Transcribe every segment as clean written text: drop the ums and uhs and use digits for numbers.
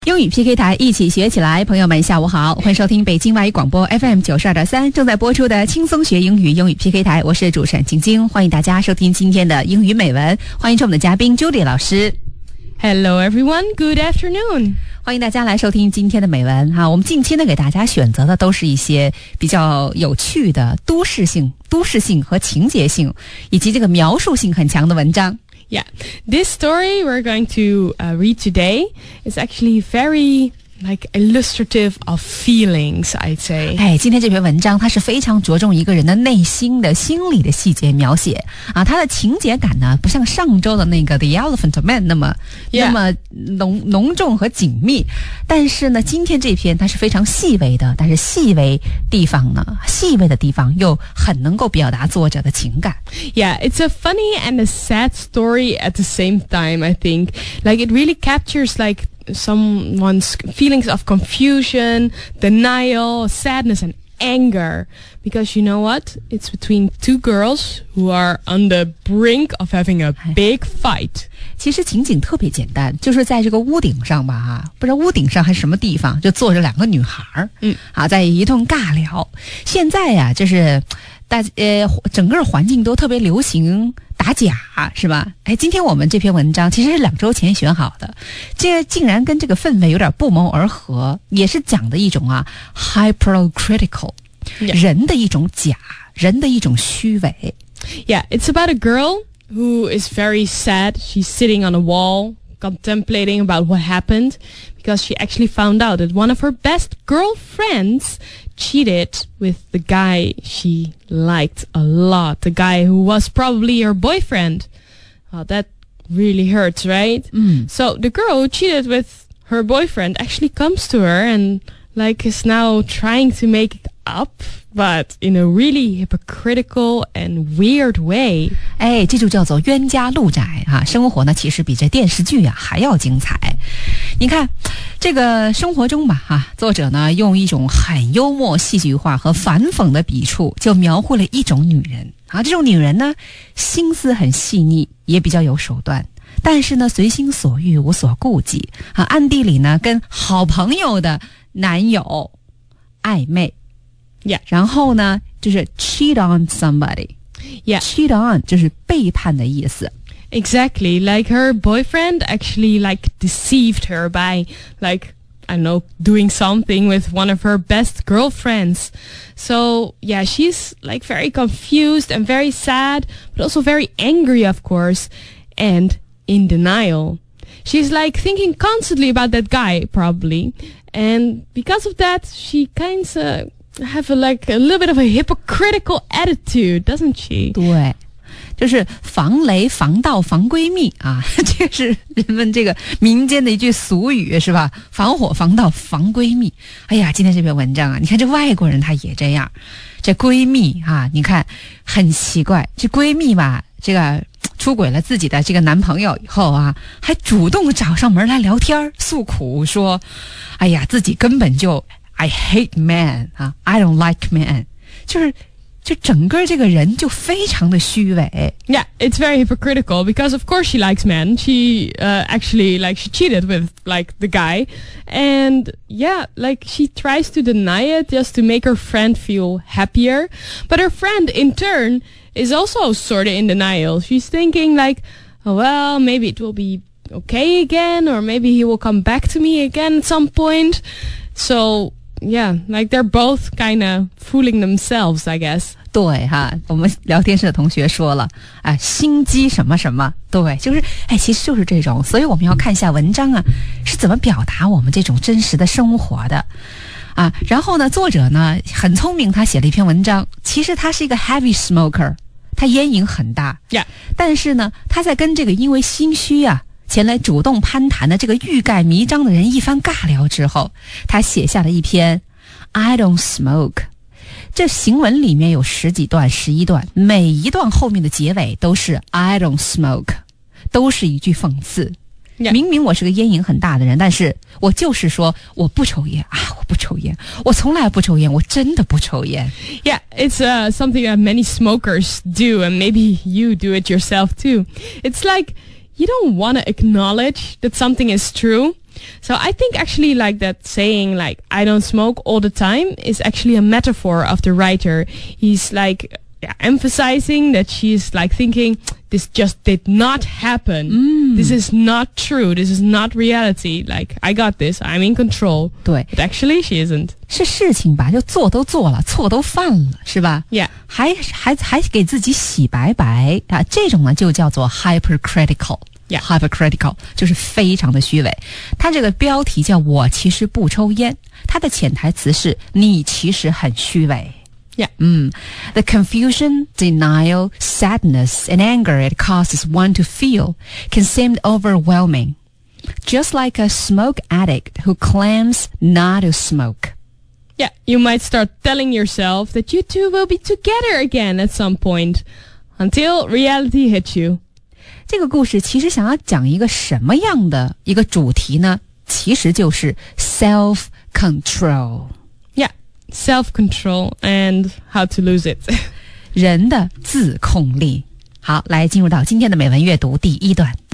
英语 PK 台一起学起来，朋友们下午好，欢迎收听北京外语广播 FM 92.3正在播出的轻松学英语英语 PK 台，我是主持人晶晶，欢迎大家收听今天的英语美文，欢迎我们的嘉宾 Judy 老师。 Hello everyone, good afternoon. 欢迎大家来收听今天的美文哈。我们近期呢给大家选择的都是一些比较有趣的都市性和情节性以及这个描述性很强的文章。 Yeah, this story we're going to read today is actually very illustrative of feelings, I'd say. 今天这篇文章它是非常着重一个人的内心的心理的细节描写啊，它的情节感呢不像上周的那个 The Elephant Man 那么浓重和紧密，但是呢今天这篇它是非常细微的，但是细微的地方又很能够表达作者的情感。 Yeah, it's a funny and a sad story at the same time, I think. It really captures someone's feelings of confusion, denial, sadness and anger, because you know what? It's between two girls who are on the brink of having a big fight. 其实情景特别简单，就是在这个屋顶上吧不知道屋顶上还是什么地方，就坐着两个女孩在一顿尬聊。现在呀就是整个环境都特别流行打假，是吧？今天我们这篇文章其实是2周前选好的，这竟然跟这个氛围有点不谋而合，也是讲的一种hypercritical 人的一种假，人的一种虚伪。 Yeah, it's about a girl who is very sad. She's sitting on a wall, contemplating about what happened, because she actually found out that one of her best girlfriends cheated with the guy she liked a lot, the guy who was probably her boyfriend. That really hurts, right? So the girl who cheated with her boyfriend actually comes to her and is now trying to make it up, but in a really hypocritical and weird way. 这就叫做冤家路窄生活呢其实比这电视剧还要精彩。你看这个生活中吧作者呢用一种很幽默戏剧化和反讽的笔触就描绘了一种女人这种女人呢心思很细腻，也比较有手段，但是呢随心所欲，无所顾忌暗地里呢跟好朋友的男友暧昧。 Yeah. 然后呢就是 cheat on somebody. Yeah. Cheat on 就是背叛的意思。 Exactly. Her boyfriend actually deceived her by I don't know, doing something with one of her best girlfriends. So yeah, she's very confused and very sad, but also very angry, of course, and in denial. She's thinking constantly about that guy, probably. And because of that, she kinda have a little bit of a hypocritical attitude, doesn't she? 对，就是防雷防盗防闺蜜这是人们这个民间的一句俗语，是吧？防火防盗防闺蜜。今天这篇文章你看这外国人他也这样，这闺蜜你看很奇怪，这闺蜜吧这个出轨了自己的这个男朋友以后还主动找上门来聊天诉苦，说自己根本就I hate men I don't like men， 就整个这个人就非常的虚伪。 Yeah, it's very hypocritical because of course she likes men. She actually she cheated with the guy, and yeah, she tries to deny it just to make her friend feel happier. But her friend in turn is also sort of in denial. She's thinking oh, well, maybe it will be okay again, or maybe he will come back to me again at some point. So yeah, they're both kind of fooling themselves, I guess. 对我们聊天室的同学说了心机什么什么，对，就是其实就是这种，所以我们要看一下文章是怎么表达我们这种真实的生活的然后呢作者呢很聪明，他写了一篇文章，其实他是一个 heavy smoker， 他烟瘾很大但是呢他在跟这个因为心虚前来主动攀谈的这个欲盖弥彰的人一番尬聊之后，他写下了一篇 I don't smoke。 这行文里面有10几段11段，每一段后面的结尾都是 I don't smoke， 都是一句讽刺。明明我是个烟瘾很大的人，但是我就是说我不抽烟我不抽烟，我从来不抽烟，我真的不抽烟。 Yeah, it's something that many smokers do, and maybe you do it yourself too. It's you don't want to acknowledge that something is true, So I think actually like that saying like I don't smoke all the time is actually a metaphor of the writer. He's like emphasizing that she's like thinking this just did not happen. This is not true. This is not reality. Like I got this. I'm in control. 对， But actually she isn't. 是事情吧，就做都做了，错都犯了，是吧？ Yeah. 还给自己洗白白啊，这种呢就叫做 hypercritical。Yeah, hypercritical 就是非常的虚伪。它这个标题叫我其实不抽烟，它的潜台词是你其实很虚伪。 Yeah. The confusion, denial, sadness, and anger it causes one to feel can seem overwhelming. Just like a smoke addict who claims not to smoke. Yeah, you might start telling yourself that you two will be together again at some point until reality hits you. 这个故事其实想要讲一个什么样的一个主题呢？其实就是 self-control. Yeah, self-control and how to lose it. 人的自控力。好，来进入到今天的美文阅读第一段。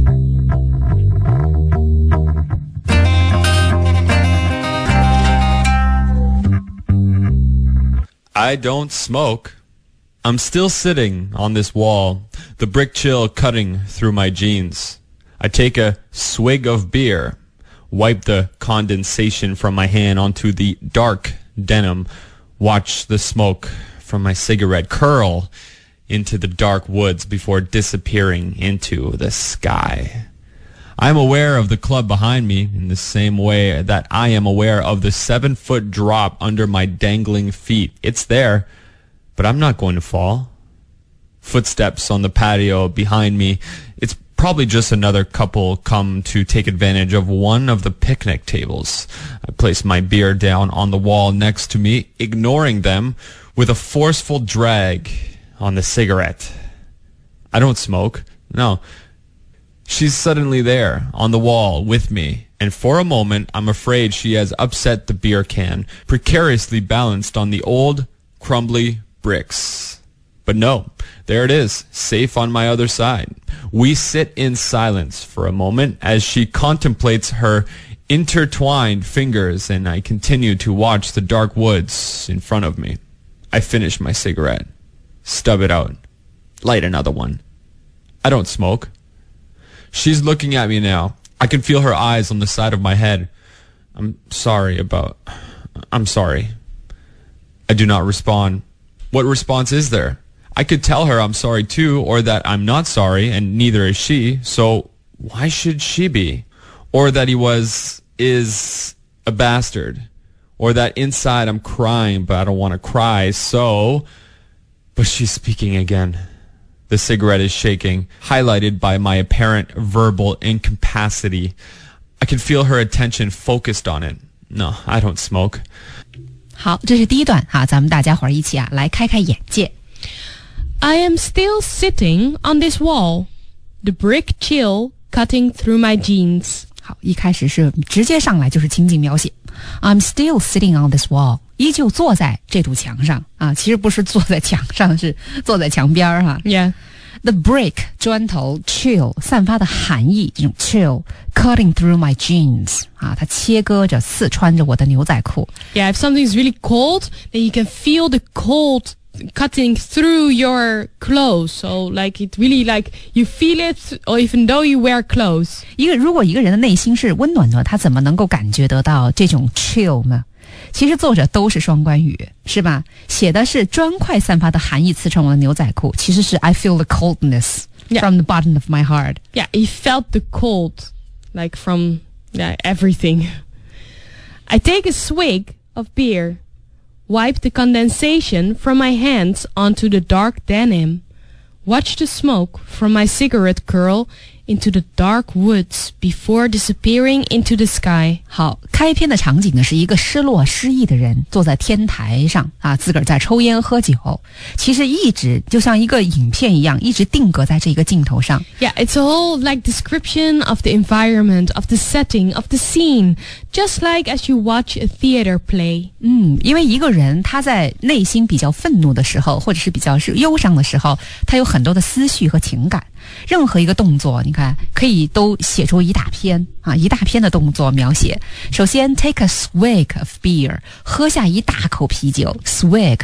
I don't smoke. I'm still sitting on this wall, the brick chill cutting through my jeans. I take a swig of beer, wipe the condensation from my hand onto the dark denim, watch the smoke from my cigarette curl into the dark woods before disappearing into the sky. I am aware of the club behind me in the same way that I am aware of the 7-foot drop under my dangling feet. It's there, but I'm not going to fall. Footsteps on the patio behind me. It's probably just another couple come to take advantage of one of the picnic tables. I place my beer down on the wall next to me, ignoring them with a forceful drag on the cigarette. I don't smoke. No. She's suddenly there on the wall with me, and for a moment I'm afraid she has upset the beer can, precariously balanced on the old, crumbly bricks. But no, there it is, safe on my other side. We sit in silence for a moment as she contemplates her intertwined fingers, and I continue to watch the dark woods in front of me. I finish my cigarette, stub it out, light another one. I don't smoke. She's looking at me now. I can feel her eyes on the side of my head. I'm sorry. I do not respond. What response is there? I could tell her I'm sorry too, or that I'm not sorry, and neither is she, so why should she be? Or that he is a bastard. Or that inside I'm crying, but I don't want to cry, so... But she's speaking again. The cigarette is shaking, highlighted by my apparent verbal incapacity. I can feel her attention focused on it. No, I don't smoke. 好，这是第一段哈，咱们大家伙儿一起来开开眼界。 I am still sitting on this wall, the brick chill cutting through my jeans. 好，一开始是直接上来就是情景描写。I'm still sitting on this wall， 依旧坐在这堵墙上啊，其实不是坐在墙上，是坐在墙边儿哈。 Yeah. The brick 砖头 chill 散发的寒意，这种 chill cutting through my jeans 啊，它切割着刺穿着我的牛仔裤。 Yeah, if something's really cold, then you can feel the cold cutting through your clothes. So like it really like you feel it, or even though you wear clothes. 如果一个人的内心是温暖的，他怎么能够感觉得到这种 chill 呢？其实作者都是双关语，是吧？写的是砖块散发的寒意刺穿我的牛仔裤，其实是 I feel the coldness from the bottom of my heart. Yeah, he felt the cold, like from everything. I take a swig of beer, wipe the condensation from my hands onto the dark denim, watch the smoke from my cigarette curl into the dark woods before disappearing into the sky. 好，开篇的场景呢是一个失落失意的人坐在天台上啊，自个儿在抽烟喝酒，其实一直就像一个影片一样，一直定格在这个镜头上。 Yeah, it's a whole like description of the environment, of the setting, of the scene, just like as you watch a theater play. 因为一个人他在内心比较愤怒的时候，或者是比较是忧伤的时候，他有很多的思绪和情感。 任何一个动作，你看可以都写出一大篇啊，一大篇的动作描写。首先 take a swig of beer， 喝下一大口啤酒 swig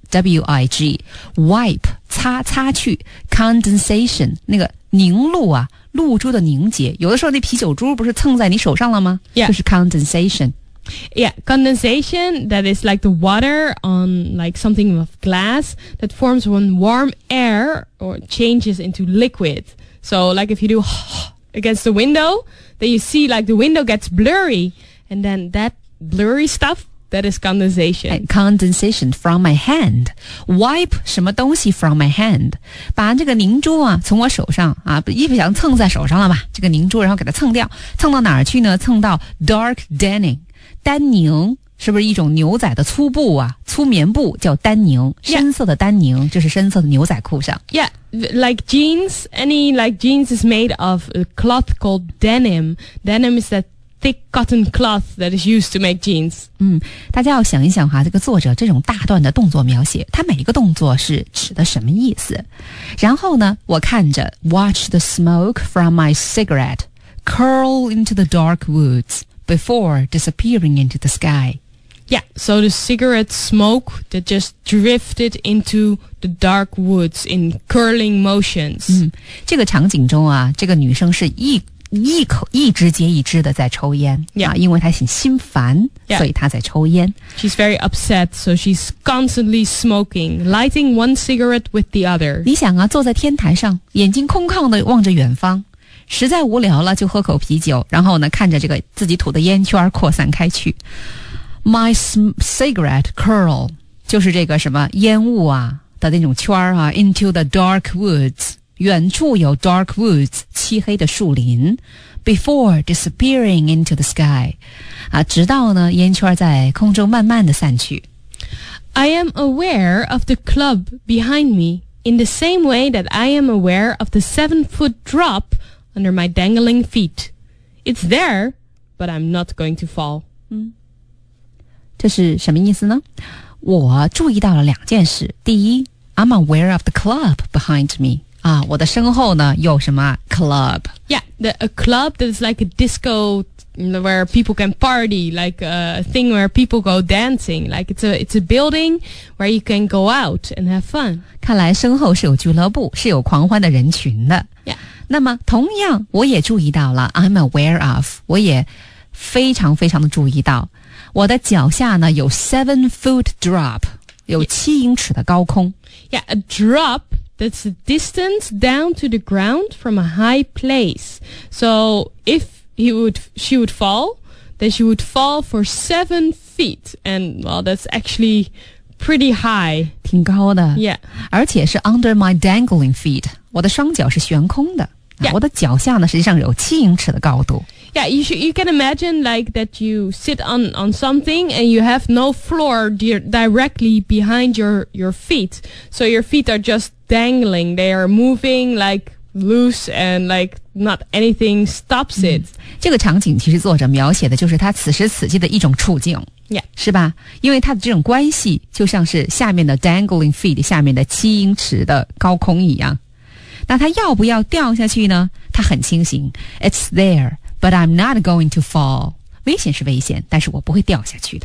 S-W-I-G， wipe 擦去 condensation 那个凝露啊，露珠的凝结，有的时候那啤酒珠不是蹭在你手上了吗？ Yeah. 就是 condensation。 Yeah, condensation, that is like the water on like something of glass that forms when warm air or changes into liquid. So like if you do against the window, then you see like the window gets blurry, and then that blurry stuff, that is condensation. Condensation from my hand. Wipe 什么东西 from my hand， 把这个凝珠啊从我手上啊，一不小心蹭在手上了吧，这个凝珠然后给它蹭掉，蹭到哪儿去呢？蹭到 dark denim。丹宁是不是一种牛仔的粗布啊？粗棉布叫丹宁，深色的丹宁就是深色的牛仔裤上。 Yeah, like jeans, any like jeans is made of a cloth called denim. Denim is that thick cotton cloth that is used to make jeans. 大家要想一想哈，这个作者这种大段的动作描写，他每一个动作是指的什么意思？然后呢，我看着 watch the smoke from my cigarette curl into the dark woods.Before disappearing into the sky. Yeah, so the cigarette smoke that just drifted into the dark woods in curling motions. 这个场景中啊，这个女生是一支接一支的在抽烟 Yeah. 啊，因为她很心烦 Yeah. 所以她在抽烟。 She's very upset, so she's constantly smoking, lighting one cigarette with the other. 你想啊，坐在天台上，眼睛空旷的望着远方。实在无聊了，就喝口啤酒，然后呢，看着这个自己吐的烟圈扩散开去。My cigarette curl 就是这个什么烟雾啊的那种圈啊 ，into the dark woods， 远处有 dark woods 漆黑的树林 ，before disappearing into the sky， 啊，直到呢烟圈在空中慢慢的散去。 I am aware of the club behind me in the same way that I am aware of the 7-foot drop.Under my dangling feet. It's there, but I'm not going to fall. 这是什么意思呢？我注意到了两件事。第一 I'm aware of the club behind me. 啊，我的身后呢有什么 club? Yeah, a club that is like a disco where people can party, like a thing where people go dancing. Like it's a building where you can go out and have fun. 看来身后是有俱乐部，是有狂欢的人群的。 Yeah. 那么同样我也注意到了 I'm aware of， 我也非常非常的注意到我的脚下呢有 7-foot drop， 有7英尺的高空。 Yeah, a drop that's a distance down to the ground from a high place. So if she would fall, then she would fall for 7 feet. And well, that's actually pretty high. 挺高的。 Yeah. 而且是 under my dangling feet， 我的双脚是悬空的。 Yeah. 我的脚下呢实际上有7英尺的高度。 Yeah, you can imagine like that you sit on something and you have no floor directly behind your feet. So your feet are just dangling. They are moving like loose and like not anything stops it. 这个场景其实作者描写的就是他此时此地的一种处境。 Yeah. 是吧？因为他的这种关系就像是下面的 dangling feet 下面的7英尺的高空一样。那他要不要掉下去呢？他很清醒 It's there, but I'm not going to fall. 危险是危险，但是我不会掉下去的。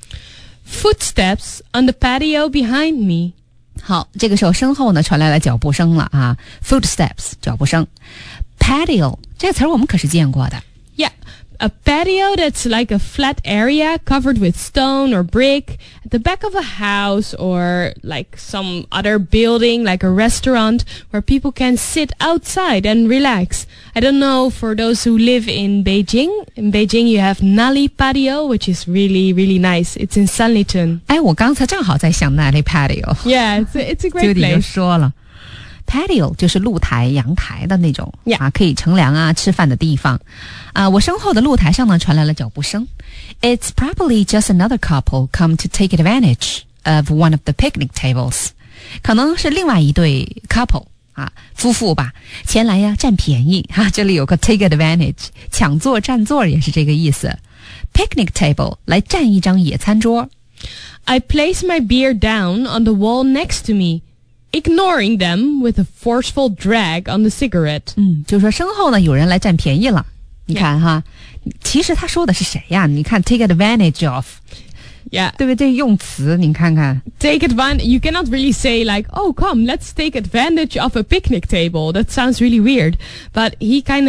Footsteps on the patio behind me. 好，这个时候身后呢传来了脚步声了啊 ，footsteps 脚步声。patio 这个词儿我们可是见过的。 Yeah, a patio that's like a flat area covered with stone or brick at the back of a house or like some other building like a restaurant where people can sit outside and relax. I don't know for those who live in Beijing. In Beijing you have Nali Patio, which is really, really nice. It's in Sanlitun. 哎，我刚才正好在想那里 patio。 Yeah, it's a great Judy 就 place. 说了 ，patio 就是露台、阳台的那种 Yeah. 啊，可以乘凉啊、吃饭的地方啊。我身后的露台上呢传来了脚步声。It's probably just another couple come to take advantage of one of the picnic tables， 可能是另外一对 couple 啊，夫妇吧，前来呀占便宜哈、啊。这里有个 take advantage， 抢座占座也是这个意思。Picnic table 来占一张野餐桌。 I place my beer down on the wall next to me. ignoring them with a forceful drag on the cigarette. 就是说身后呢有人来占便宜了。你看哈，其实他说的是谁呀？你看 take advantage of。 Yeah. 对不对？这用词你看看 Take advantage. You cannot really say like, oh, come, let's take advantage of a picnic table. That sounds really weird. But she kind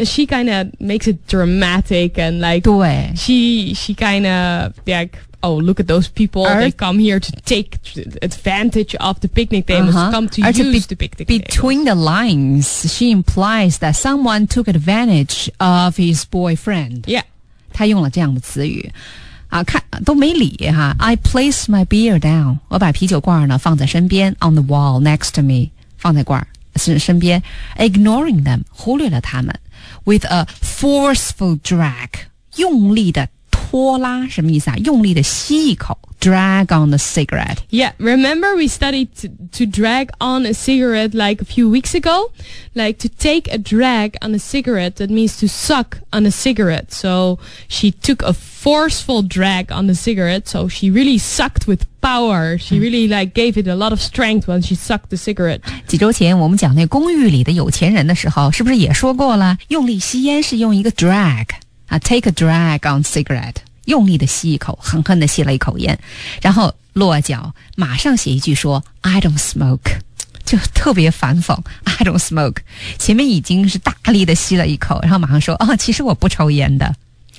of makes it dramatic and like, 对 she kind of like, oh, look at those people. They come here to take advantage of the picnic tables, come to use the picnic tables. Between the lines, she implies that someone took advantage of his boyfriend. Yeah. 他用了这样的词语啊，看都没理哈。I place my beer down， 我把啤酒罐呢放在身边 ，on the wall next to me， 放在罐身边 ，ignoring them， 忽略了他们 ，with a forceful drag， 用力的拖拉，什么意思啊？用力的吸一口 ，drag on the cigarette。 Yeah, remember we studied to drag on a cigarette like a few weeks ago? Like to take a drag on a cigarette, that means to suck on a cigarette. So she took a forceful drag on the cigarette, so she really sucked with power. She really like gave it a lot of strength when she sucked the cigarette. 几周前我们讲那公寓里的有钱人的时候，是不是也说过了？用力吸烟是用一个 drag 啊 ，take a drag on cigarette， 用力的吸一口，狠狠的吸了一口烟，然后落脚，马上写一句说 I don't smoke， 就特别反讽 I don't smoke， 前面已经是大力的吸了一口，然后马上说其实我不抽烟的。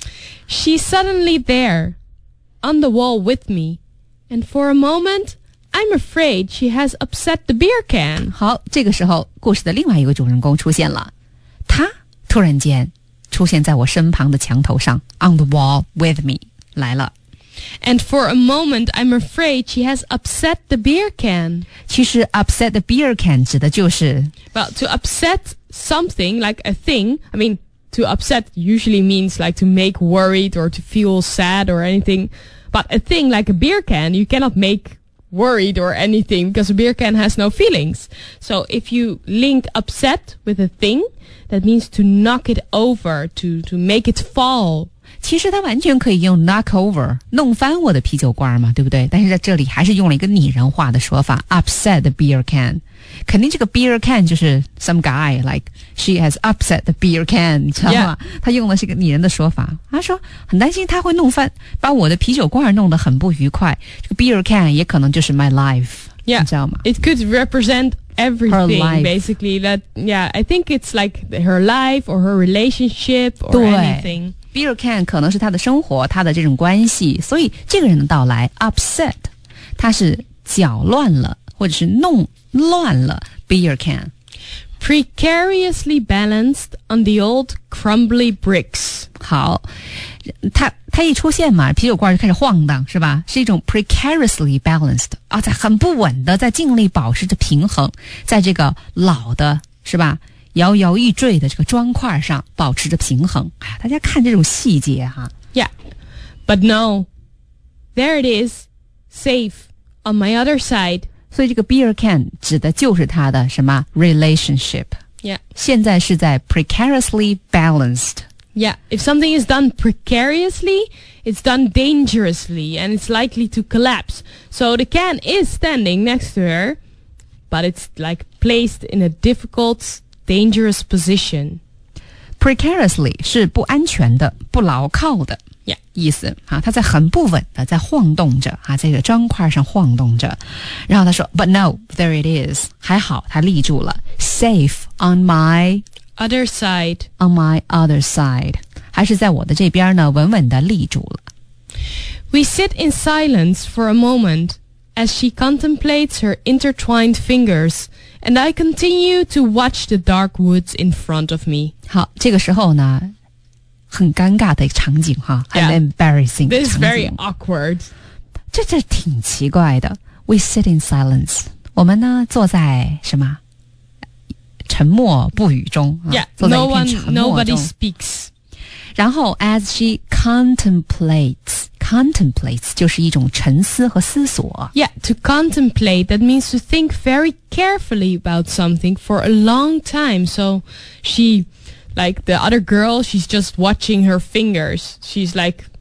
She's suddenly there, on the wall with me, and for a moment, I'm afraid she has upset the beer can. 好，这个时候故事的另外一个主人公出现了，他突然间出现在我身旁的墙头上 ，on the wall with me 来了。 And for a moment, I'm afraid she has upset the beer can. 其实 upset the beer can 指的就是 Well, to upset something, like a thing, I mean, to upset usually means like to make worried or to feel sad or anything. But a thing like a beer can, you cannot make worried or anything because a beer can has no feelings. So if you link upset with a thing, that means to knock it over, to make it fall. 其实它完全可以用 knock over 弄翻我的啤酒罐嘛，对不对？但是在这里还是用了一个拟人化的说法 upset the beer can。肯定这个 beer can 就是 some guy like she has upset the beer can， 你知道吗？ 他用的是一个拟人的说法。他说很担心他会弄翻，把我的啤酒罐弄得很不愉快。这个 beer can 也可能就是 my life， Yeah, 你知道吗？ it could represent everything, Her life. basically. That, yeah, I think it's like her life or her relationship or 对 anything. beer can 可能是他的生活，他的这种关系，所以这个人的到来 upset， 他是搅乱了或者是弄乱了 beer can。 Precariously balanced on the old crumbly bricks. 好，他一出现嘛，啤酒罐就开始晃荡，是吧？是一种 precariously balanced 啊，在很不稳的，在尽力保持着平衡，在这个老的，是吧？摇摇欲坠的这个砖块上保持着平衡。哎呀，大家看这种细节哈。 Yeah, but no, there it is, safe on my other side. 所以这个 beer can 指的就是他的什么 relationship。 Yeah. 现在是在 precariously balanced。 Yeah, if something is done precariously, it's done dangerously and it's likely to collapse. So the can is standing next to her, but it's like placed in a difficult, dangerous position. precariously 是不安全的、不牢靠的 Yeah. 意思啊，它在很不稳的在晃动着啊，在这个砖块上晃动着。然后他说 ，But no, there it is， 还好它立住了 ，safe on my Other side. other side， 还是在我的这边呢，稳稳的立住了。 We sit in silence for a moment as she contemplates her intertwined fingers, and I continue to watch the dark woods in front of me. 好，这个时候呢，很尴尬的场景哈，很 Yeah. embarrassing 的 This is 场 very 景， awkward. 这挺奇怪的。We sit in silence， 我们呢坐在什么？沉默不语中啊 Yeah, 坐在 no 一片 one, 沉默 nobody 中。 speaks. 然后 as she contemplates 就是一种沉思和思索。 Yeah, to contemplate, that means to think very carefully about something for a long time. So she, like the other girl, she's just watching her fingers. She's like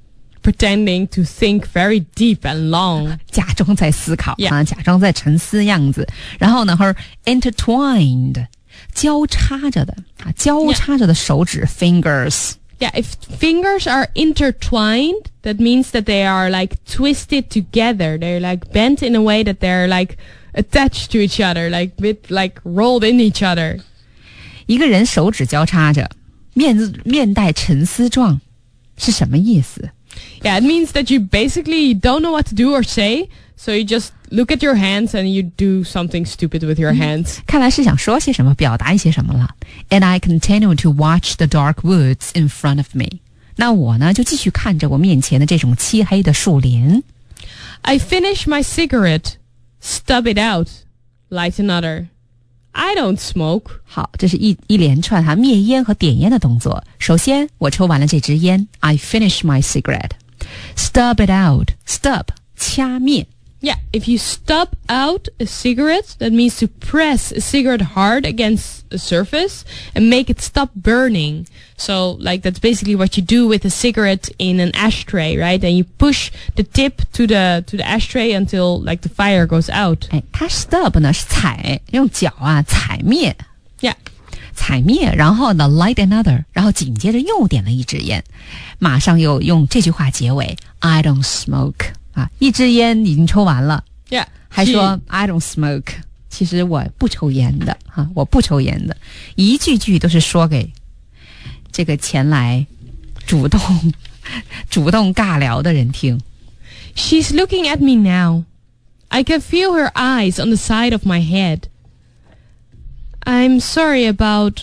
pretending to think very deep and long. 假装在思考 Yeah. 假装在沉思样子。然后呢 her intertwined 交叉着的交叉着的手指 fingers。 Yeah, if fingers are intertwined, that means that they are like twisted together. They're like bent in a way that they're like attached to each other, like rolled in each other. 一个人手指交叉着，面带沉思状，是什么意思？ Yeah, it means that you basically don't know what to do or say, so you just look at your hands and you do something stupid with your hands. 看来是想说些什么，表达一些什么了。And I continue to watch the dark woods in front of me. 那我呢，就继续看着我面前的这种漆黑的树林。 I finish my cigarette, stub it out, light another. I don't smoke. 好，这是一连串灭烟和点烟的动作。首先，我抽完了这支烟 ，I finish my cigarette. Stub it out. Stub 掐灭。 Yeah, if you stub out a cigarette, that means to press a cigarette hard against a surface and make it stop burning. So, like, that's basically what you do with a cigarette in an ashtray, right? And you push the tip to the ashtray until, like, the fire goes out. 哎，它 stub 呢是踩，用脚踩灭。 Yeah. 踩灭，然后呢 light another， 然后紧接着又点了一支烟，马上又用这句话结尾 I don't smoke 一支烟已经抽完了 Yeah. 还说 I don't smoke， 其实我不抽烟的我不抽烟的，一句句都是说给这个前来主动尬聊的人听。 She's looking at me now. I can feel her eyes on the side of my head. I'm sorry.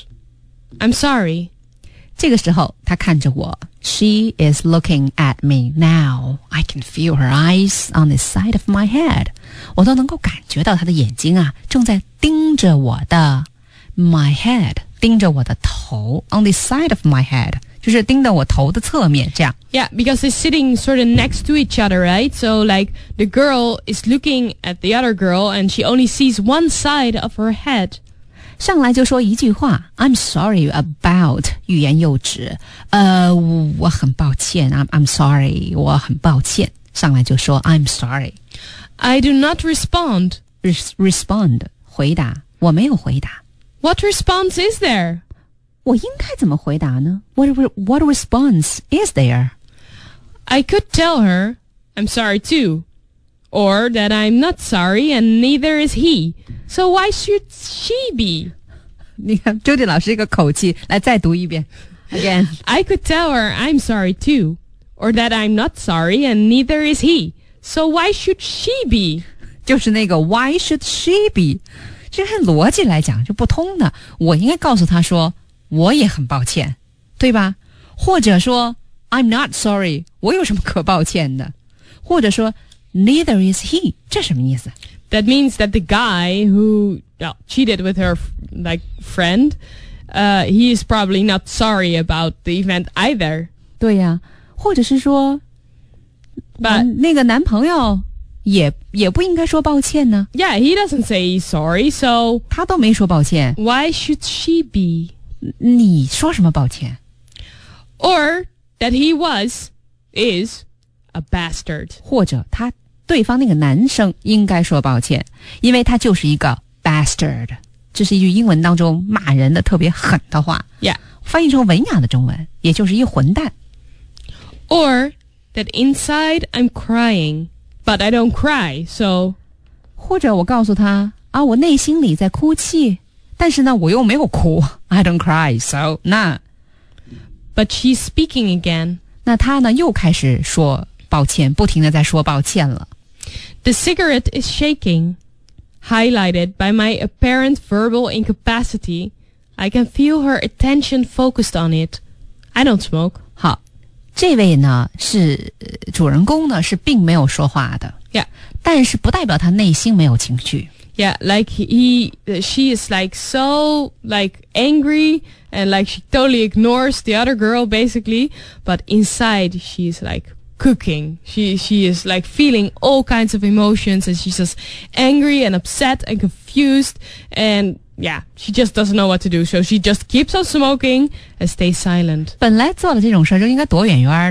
这个时候她看着我 She is looking at me now. I can feel her eyes on the side of my head. 我都能够感觉到她的眼睛正在盯着我的 my head， 盯着我的头 on the side of my head， 就是盯着我头的侧面这样。 Yeah, because they're sitting sort of next to each other, right? So, like, the girl is looking at the other girl and she only sees one side of her head. 上来就说一句话 I'm sorry about 欲言又止我很抱歉 I'm sorry 我很抱歉上来就说 I'm sorry I do not respond. respond 回答我没有回答 What response is there? 我应该怎么回答呢 What response is there? I could tell her I'm sorry too. Or that I'm not sorry and neither is he. So why should she be? 你看周迪老师这个口气来再读一遍 Again I could tell her I'm sorry too. Or that I'm not sorry and neither is he. So why should she be? 就是那个 Why should she be 这按逻辑来讲就不通的我应该告诉他说我也很抱歉对吧或者说 I'm not sorry 我有什么可抱歉的或者说Neither is he. 这什么意思 That means that the guy who cheated with her friend, he is probably not sorry about the event either. 对呀或者是说 But 那个男朋友也不应该说抱歉呢 yeah, he doesn't say he's sorry, so 他都没说抱歉 why should she be? 你说什么抱歉 Or that he is a bastard. 或者对方那个男生应该说抱歉因为他就是一个 bastard 这是一句英文当中骂人的特别狠的话 Yeah. 翻译成文雅的中文也就是一混蛋 Or that inside I'm crying, but I don't cry, so 或者我告诉他我内心里在哭泣但是呢我又没有哭 I don't cry so 那 but she's speaking again. 那他呢又开始说抱歉不停地在说抱歉了 The cigarette is shaking, highlighted by my apparent verbal incapacity. I can feel her attention focused on it. I don't smoke. 好这位呢是主人公呢是并没有说话的 Yeah. 但是不代表他内心没有情绪 Yeah, like she is like so like angry and like she totally ignores the other girl basically, but inside she's like cooking. She is like feeling all kinds of emotions and she's just angry and upset and confused and yeah, she just doesn't know what to do. So she just keeps on smoking and stays silent. 本来做了这种事就应该躲远远的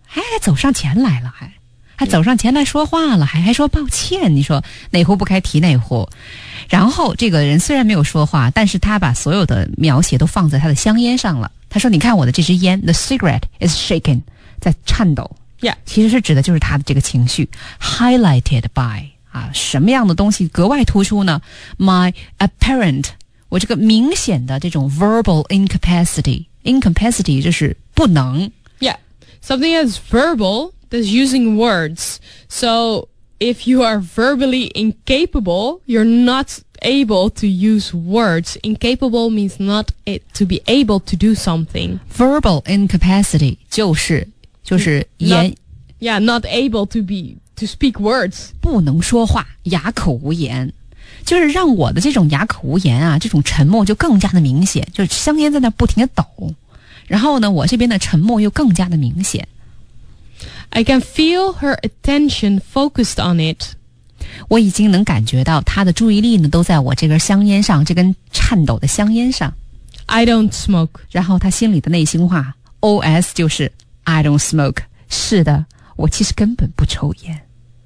还走上前来了，还走上前来说话了，还说抱歉，你说哪壶不开提哪壶。然后这个人虽然没有说话，但是他把所有的描写都放在他的香烟上了。他说你看我的这支烟 The cigarette is shaking 在颤抖。 Yeah. 其实是指的就是他的这个情绪 highlighted by 什么样的东西格外突出呢？ My apparent 我这个明显的这种 verbal incapacity 就是不能。 Yeah. Something that's verbal, that's using words. So if you are verbally incapable, you're not able to use words. Incapable means not to be able to do something. Verbal incapacity 就是言 not able to speak words. 不能说话，哑口无言，就是让我的这种哑口无言啊，这种沉默就更加的明显，就是香烟在那不停的抖，然后呢，我这边的沉默又更加的明显。 I can feel her attention focused on it. 我已经能感觉到她的注意力呢都在我这根香烟上，这根颤抖的香烟上。 I don't smoke. 然后她心里的内心话 OS 就是 I don't smoke。是的，我其实根本不抽烟。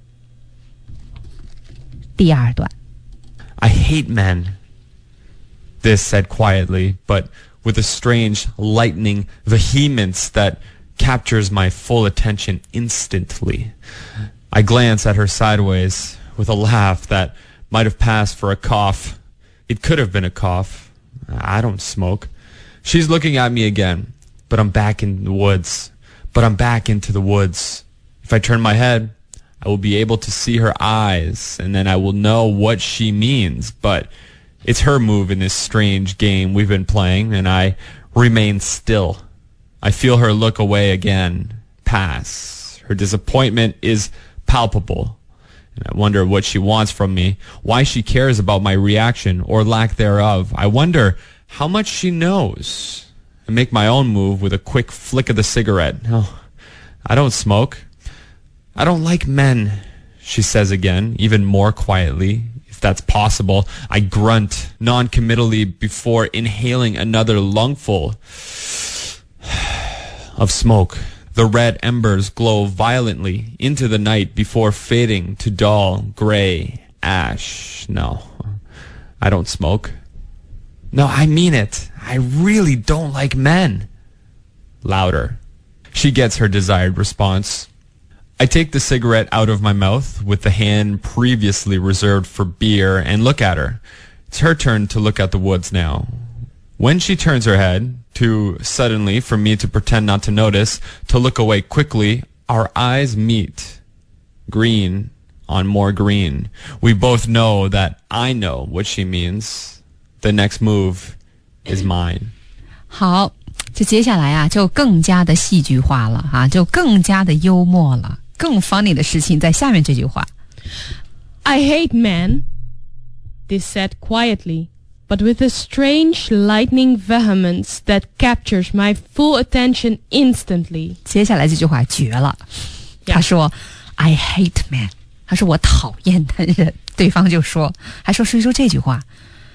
第二段 I hate men. This said quietly, but with a strange, lightning vehemence that captures my full attention instantly. I glance at her sideways with a laugh that might have passed for a cough. It could have been a cough. I don't smoke. She's looking at me again, but I'm back in the woods. If I turn my head, I will be able to see her eyes, and then I will know what she means. But it's her move in this strange game we've been playing, and I remain still. I feel her look away again, pass. Her disappointment is palpable, and I wonder what she wants from me, why she cares about my reaction or lack thereof. I wonder how much she knows. I make my own move with a quick flick of the cigarette. Oh, I don't smoke. I don't like men, she says again, even more quietly, if that's possible. I grunt non-committally before inhaling another lungful of smoke. The red embers glow violently into the night before fading to dull gray ash. No, I don't smoke. No, I mean it. I really don't like men. Louder. She gets her desired response. I take the cigarette out of my mouth with the hand previously reserved for beer and look at her. It's her turn to look at the woods now. When she turns her head, too suddenly for me to pretend not to notice, to look away quickly, our eyes meet. Green on more green. We both know that I know what she means. The next move is mine. 好，就接下来啊，就更加的戏剧化了啊，就更加的幽默了。更 funny 的事情在下面这句话 I hate men. This said quietly, but with a strange lightning vehemence that captures my full attention instantly. 接下来这句话绝了，他说 I hate men， 他说我讨厌男人，对方就说，还说这句话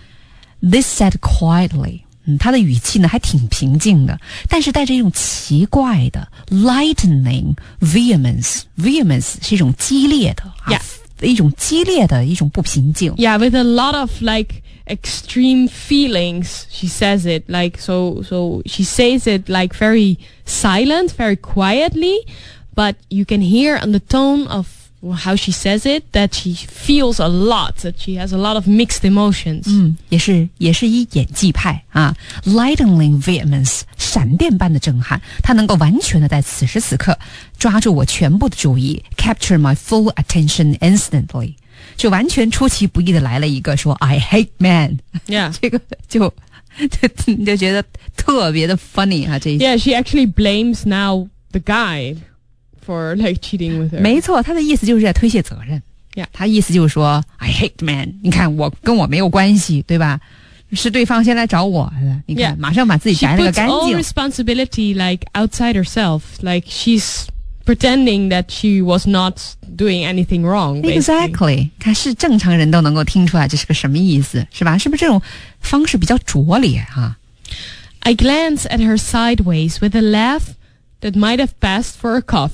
This said quietly， 他的语气呢还挺平静的，但是带着一种奇怪的 lightning vehemence 是一种激烈的 一种激烈的一种不平静 Yeah, with a lot of like extreme feelings, she says it like so she says it like very silent, very quietly, but you can hear on the tone of how she says it that she feels a lot, that she has a lot of mixed emotions. 也是一演技派啊 lightning vehemence 闪电般的震撼，她能够完全的在此时此刻抓住我全部的注意 capture my full attention instantly， 就完全出其不意的来了一个说 I hate men。 Yeah. 这个就觉得特别的 funny 啊，这一 Yeah, she actually blames now the guy for like cheating with her. 没错，他的意思就是在推卸责任。 Yeah. 他意思就是说 I hate men， 你看跟我没有关系，对吧？是对方先来找我的，你看 Yeah. 马上把自己摘了个干 She puts all 净。 responsibility like outside herself, like she's pretending that she was not doing anything wrong. Basically. Exactly， 看是正常人都能够听出来这是个什么意思，是吧？是不是这种方式比较拙劣啊？ I glance at her sideways with a laugh that might have passed for a cough.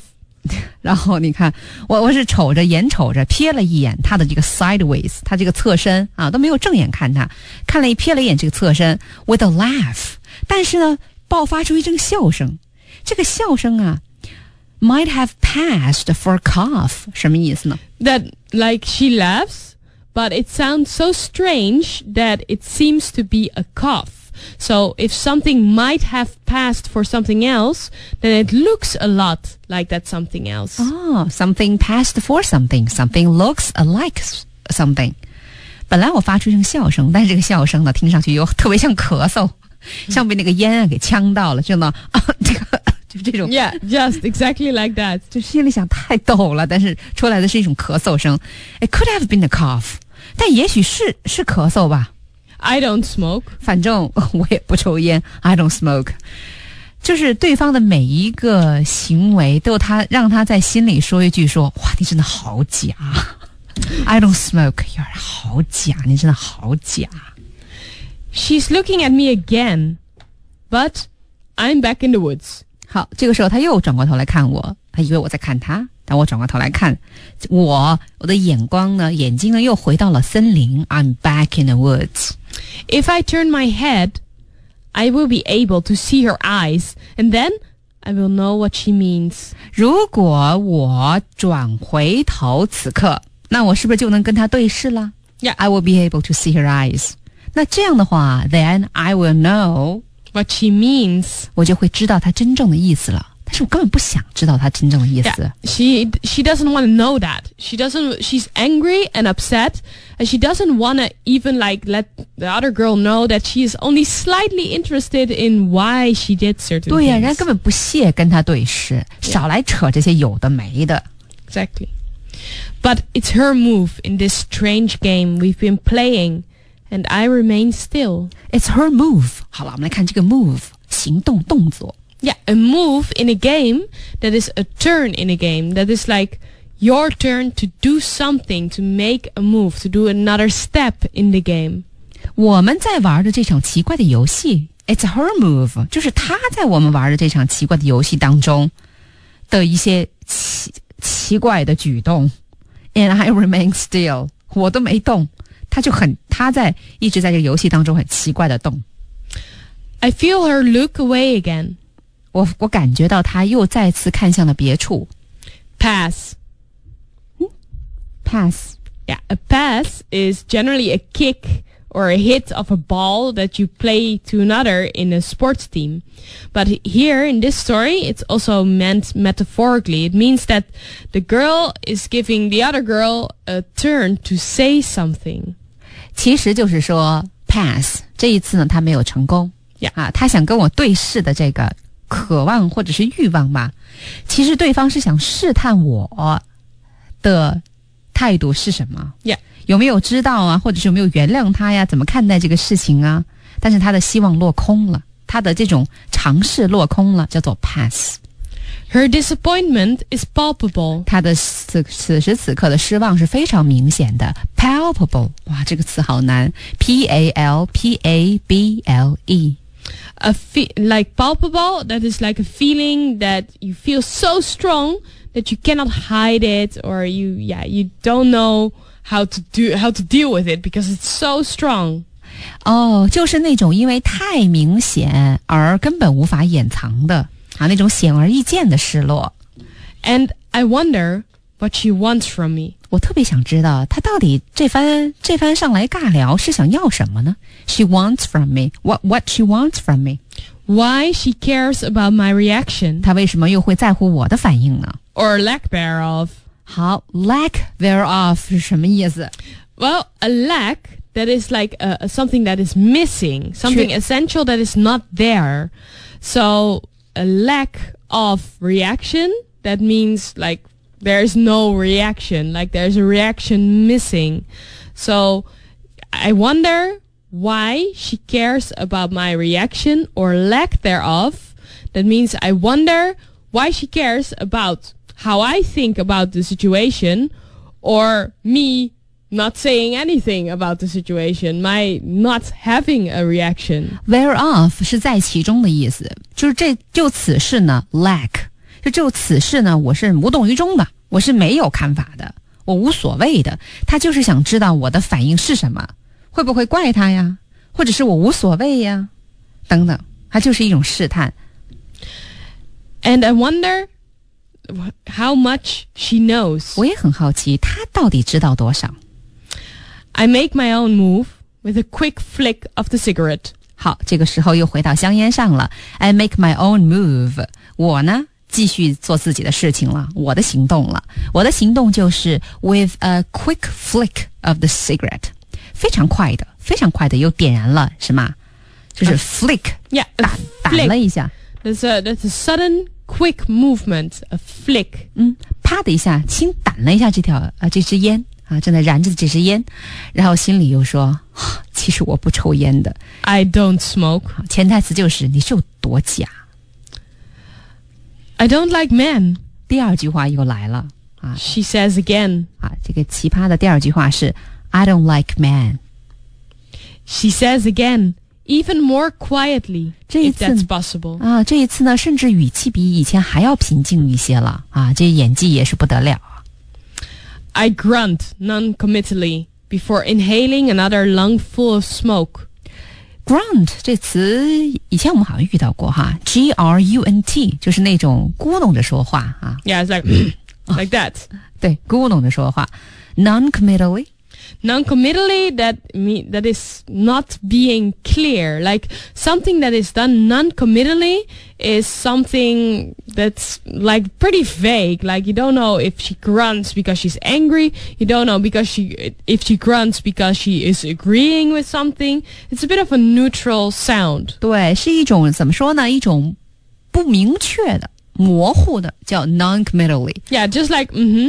然后你看，我是眼瞅着瞥了一眼他的这个 sideways， 他这个侧身啊，都没有正眼看他，瞥了一眼这个侧身 with a laugh， 但是呢，爆发出一阵笑声。这个笑声啊 ，might have passed for a cough， 什么意思呢？ That like she laughs, but it sounds so strange that it seems to be a cough.So if something might have passed for something else, then it looks a lot like that something else. Oh, something passed for something. Something looks like something. 本来我发出一声笑声，但是这个笑声呢，听上去又特别像咳嗽，像被那个烟啊给呛到了，真的啊，这个就这种。 Yeah, just exactly like that. 就心里想太逗了，但是出来的是一种咳嗽声。It could have been a cough， 但也许是咳嗽吧。 I don't smoke. 反正我也不抽烟 I don't smoke。 就是对方的每一个行为都让他在心里说一句说，哇，你真的好假。I don't smoke， you're 好假，你真的好假。 She's looking at me again, but I'm back in the woods. 好，这个时候他又转过头来看我，他以为我在看他，但我转过头来看我的眼睛呢又回到了森林 I'm back in the woods。 If I turn my head, I will be able to see her eyes, and then I will know what she means. 如果我转回头此刻，那我是不是就能跟她对视了？ Yeah. I will be able to see her eyes。 那这样的话 then I will know What she means. 我就会知道她真正的意思了。但是我根本不想知道她真正的意思。 Yeah, she doesn't want to know that. She's angry and upset, and she doesn't want to even like let the other girl know that she is only slightly interested in why she did certain 对呀， things. 人家根本不屑跟她对视，少来扯这些有的没的。 Exactly. But it's her move in this strange game we've been playing, and I remain still. It's her move。 好了，我们来看这个 move， 行动动作。 Yeah, a move in a game that is a turn in a game. That is like your turn to do something, to make a move, to do another step in the game. 我们在玩的这场奇怪的游戏 It's her move， 就是她在我们玩的这场奇怪的游戏当中的一些奇怪的举动。 And I remain still， 我都没动，她一直在这个游戏当中很奇怪的动。 I feel her look away again. 我感觉到她又再次看向了别处。 Pass. Pass。 Yeah, a pass is generally a kick or a hit of a ball that you play to another in a sports team. But here in this story, it's also meant metaphorically. It means that the girl is giving the other girl a turn to say something. 其实就是说 pass 这一次呢，她没有成功。 Yeah. 啊，她想跟我对视的这个渴望或者是欲望吧，其实对方是想试探我的态度是什么。 Yeah. 有没有知道啊，或者是有没有原谅他呀，怎么看待这个事情啊？但是他的希望落空了，他的这种尝试落空了，叫做 pass。 Her disappointment is palpable. 他的此时此刻的失望是非常明显的 palpable。 哇，这个词好难 P-A-L-P-A-B-L-E。 Like palpable, that is like a feeling that you feel so strong that you cannot hide it, or you don't know how to deal with it because it's so strong. 哦，就是那种因为太明显而根本无法掩藏的啊，那种显而易见的失落。 And I wonder what she wants from me. 我特别想知道她到底这番上来尬聊是想要什么呢？ She wants from me. What she wants from me? Why she cares about my reaction. 她为什么又会在乎我的反应呢？ Or lack thereof. 好 lack thereof 是什么意思？ Well, a lack, that is like something that is missing, something essential that is not there. So a lack of reaction, that means like there's no reaction, like there's a reaction missing. So I wonder why she cares about my reaction or lack thereof. That means I wonder why she cares about how I think about the situation, or me not saying anything about the situation, my not having a reaction. Thereof 是在其中的意思，就是就此事呢 lack 就此事呢，我是无动于衷的，我是没有看法的，我无所谓的。他就是想知道我的反应是什么，会不会怪他呀，或者是我无所谓呀，等等，他就是一种试探。 And I wonder how much she knows. 我也很好奇，他到底知道多少。 I make my own move with a quick flick of the cigarette. 好，这个时候又回到香烟上了。I make my own move. 我呢，继续做自己的事情了，我的行动了。我的行动就是 with a quick flick of the cigarette. 非常快的又点燃了，是吗？就是 flick. Yeah, 打了一下。 That's a sudden, quick movement, a flick. 啪的一下，轻掸了一下这支烟。正在燃着的这支烟，然后心里又说，其实我不抽烟的。 I don't smoke. 潜台词就是你是有多假。 I don't like men. 第二句话又来了 She says again. 这个奇葩的第二句话是 I don't like men. She says again, even more quietly, 这一 if 次 that's possible. 这一次呢，甚至语气比以前还要平静一些了这演技也是不得了。 I grunt non-committally before inhaling another lungful of smoke. Grunt 这词以前我们好像遇到过G-R-U-N-T 就是那种咕哝着说话 Yeah, it's like like that. 对，咕哝着说话。Non-committally Non-committally, that is not being clear. Like something that is done non-committally is something that's like pretty vague. Like you don't know if she grunts because she's angry. You don't know if she grunts because she is agreeing with something. It's a bit of a neutral sound. 对，是一种怎么说呢？一种不明确的、模糊的，叫 non-committally。 Yeah, just like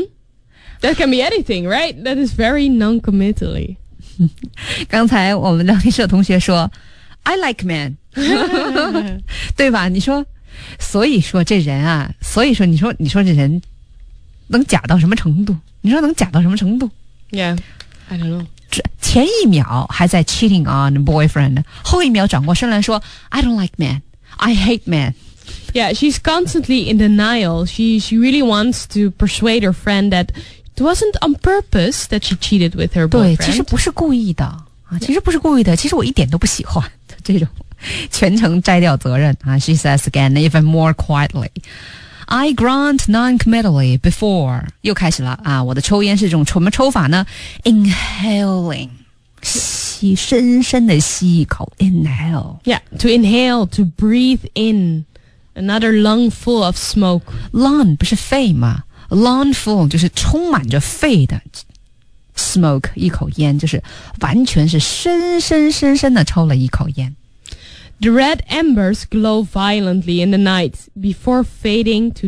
That can be anything, right? That is very non-committally. 刚才我们聊天社同学说 I like men 对吧？你说所以说这人所以说你说这人能假到什么程度？你说能假到什么程度？ Yeah, I don't know. 前一秒还在 cheating on boyfriend， 后一秒转过身来说 I don't like men, I hate men。 Yeah, she's constantly in denial. She really wants to persuade her friend that it wasn't on purpose that she cheated with her 对， boyfriend. 其实不是故意的其实不是故意的，其实我一点都不喜欢这种全程摘掉责任She says again, even more quietly. I grunt non-committally before. 又开始了我的抽烟是这种什么抽法呢？ Inhaling. 深深的吸一口 Inhale. Yeah, to inhale, to breathe in another lungful of smoke. Lung 不是肺吗？Lungful 就是充满着肺的 smoke， 一口烟就是完全是深深的抽了一口烟。 The red embers glow violently in the night before fading to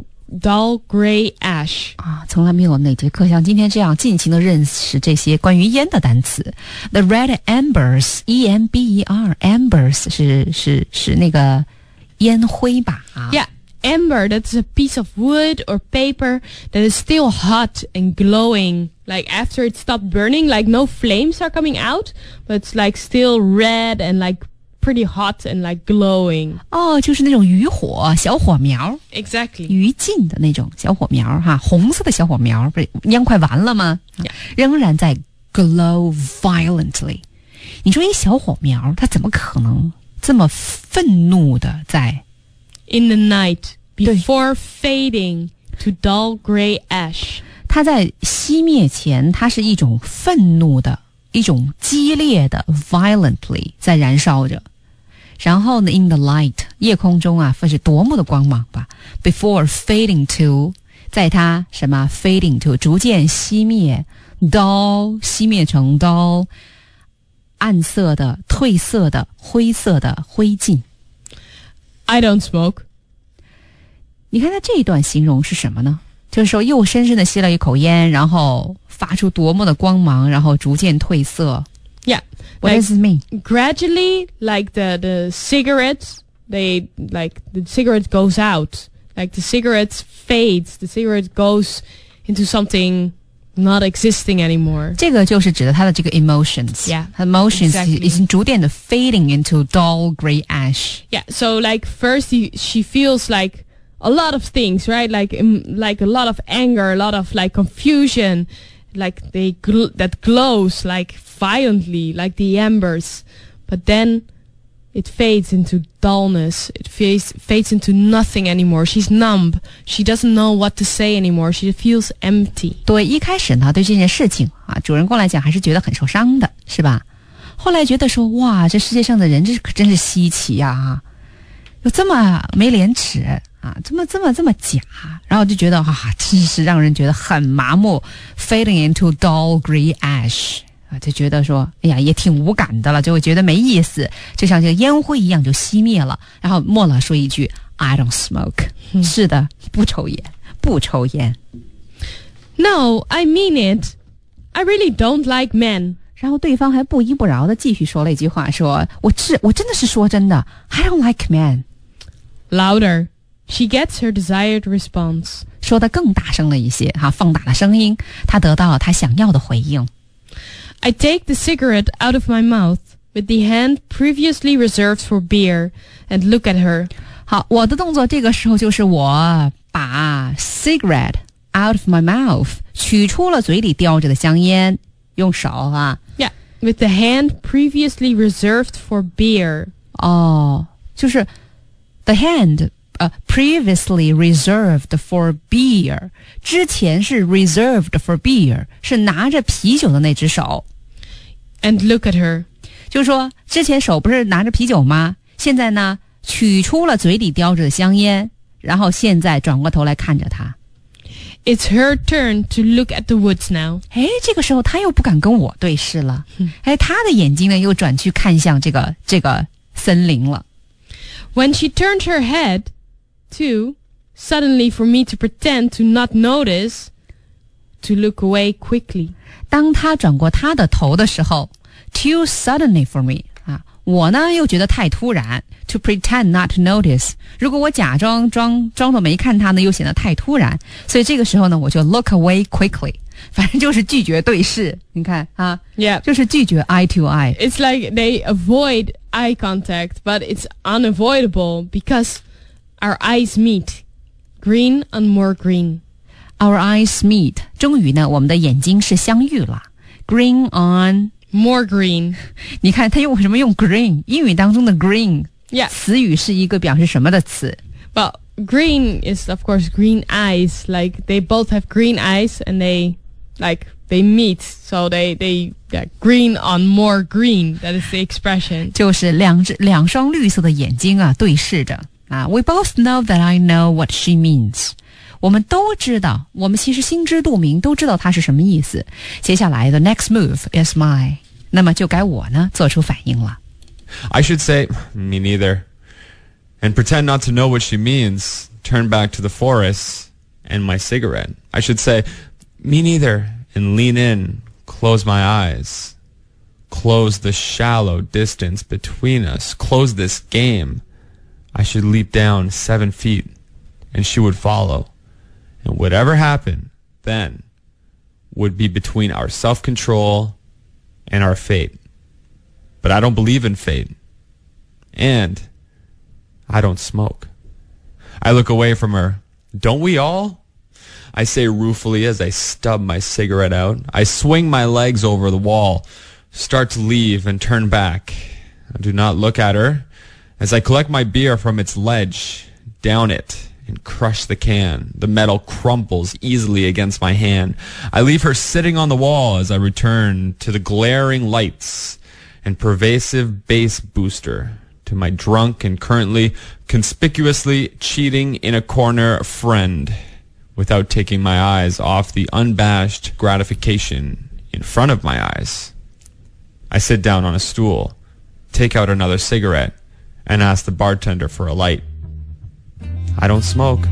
dull gray ash. 从来没有哪节课像今天这样尽情的认识这些关于烟的单词。 The red embers, E-M-B-E-R, embers 是那个烟灰吧 Yeah.Ember, that's a piece of wood or paper that is still hot and glowing. Like after it stopped burning, like no flames are coming out, but it's like still red and like pretty hot and like glowing. 就是那种余火小火苗 Exactly. 余烬的那种小火苗红色的小火苗，不是烟快完了吗仍然在 glow violently。 你说一小火苗它怎么可能这么愤怒的在 In the night, before fading to dull gray ash. 它在熄灭前，它是一种愤怒的、一种激烈的 violently 在燃烧着。然后呢 ，in the light 夜空中是多么的光芒吧。Before fading to 在它什么 fading to 逐渐熄灭 dull 熄灭成 dull 暗色的、褪色的、灰色的灰烬。 I don't smoke. 你看他这一段形容是什么呢？就是说又深深的吸了一口烟，然后发出多么的光芒，然后逐渐褪色。 Yeah. What does it mean? Gradually, like the cigarettes, the cigarette goes out. Like the cigarette fades. The cigarette goes into something not existing anymore. 这个就是指的他的这个 emotions. Yeah, emotions exactly. 已经逐渐的 fading into dull gray ash. Yeah, so like first she feels like, a lot of things, right? Like a lot of anger, a lot of like confusion, like that glows like violently, like the embers. But then it fades into dullness. It fades into nothing anymore. She's numb. She doesn't know what to say anymore. She feels empty. 对，一开始呢，对这件事情啊，主人公来讲还是觉得很受伤的，是吧？后来觉得说，哇，这世界上的人可真是稀奇呀，有这么没廉耻啊，这么假，然后就觉得真是让人觉得很麻木 ，fading into dull grey ash。啊，就觉得说，哎呀，也挺无感的了，就会觉得没意思，就像这个烟灰一样就熄灭了。然后末了说一句 ，I don't smoke。是的，不抽烟。 No, I mean it. I really don't like men. 然后对方还不依不饶的继续说了一句话，说我真的是说真的 ，I don't like men. Louder. She gets her desired response. 说得更大声了一些，放大了声音，她得到了她想要的回应。 I take the cigarette out of my mouth with the hand previously reserved for beer and look at her. 好，我的动作这个时候就是我把 cigarette out of my mouth 取出了嘴里叼着的香烟，用手 Yeah, with the hand previously reserved for beer. 哦，就是 the hand previously reserved for beer， 之前是 reserved for beer， 是拿着啤酒的那只手。 And look at her， 就是说之前手不是拿着啤酒吗？现在呢，取出了嘴里叼着的香烟，然后现在转过头来看着他。 It's her turn to look at the woods now。 哎，这个时候他又不敢跟我对视了，哎，他的眼睛呢又转去看向这个森林了。 When she turned her head to suddenly for me to pretend to not notice, to look away quickly. 当他转过他的头的时候 too suddenly for me 我呢又觉得太突然 to pretend not to notice， 如果我假装作没看他呢又显得太突然，所以这个时候呢我就 look away quickly， 反正就是拒绝对视，你看 Yeah， 就是拒绝 eye to eye。 It's like they avoid eye contact, but it's unavoidable because our eyes meet. Green on more green. Our eyes meet， 终于呢我们的眼睛是相遇了。 Green on more green。 你看他为什么用 green， 英语当中的 green Yeah， 词语是一个表示什么的词？ Well, green is of course green eyes. Like they both have green eyes and they meet. So they green on more green. That is the expression. 就是两双绿色的眼睛对视着We both know that I know what she means。 我们都知道，我们其实心知肚明，都知道它是什么意思。接下来的 next move is mine， 那么就该我呢做出反应了。 I should say, me neither. And pretend not to know what she means. Turn back to the forest and my cigarette. I should say, me neither. And lean in, close my eyes. Close the shallow distance between us. Close this game. I should leap down 7 feet, and she would follow. And whatever happened then would be between our self-control and our fate. But I don't believe in fate. And I don't smoke. I look away from her. Don't we all? I say ruefully as I stub my cigarette out. I swing my legs over the wall, start to leave and turn back. I do not look at her. As I collect my beer from its ledge, down it, and crush the can, the metal crumbles easily against my hand. I leave her sitting on the wall as I return to the glaring lights and pervasive bass booster, to my drunk and currently conspicuously cheating in a corner friend, without taking my eyes off the unabashed gratification in front of my eyes. I sit down on a stool, take out another cigarette, and ask the bartender for a light. I don't smoke.